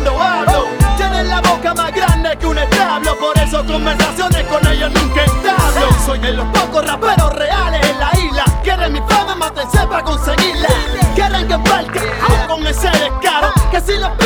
cuando hablo. Tienen la boca más grande que un establo, por eso conversaciones con ellos nunca entablo. Soy de los pocos raperos reales en la isla. Quieren mi fama, mátense para conseguirla. Quieren que embarque, aún con ese descaro, que si los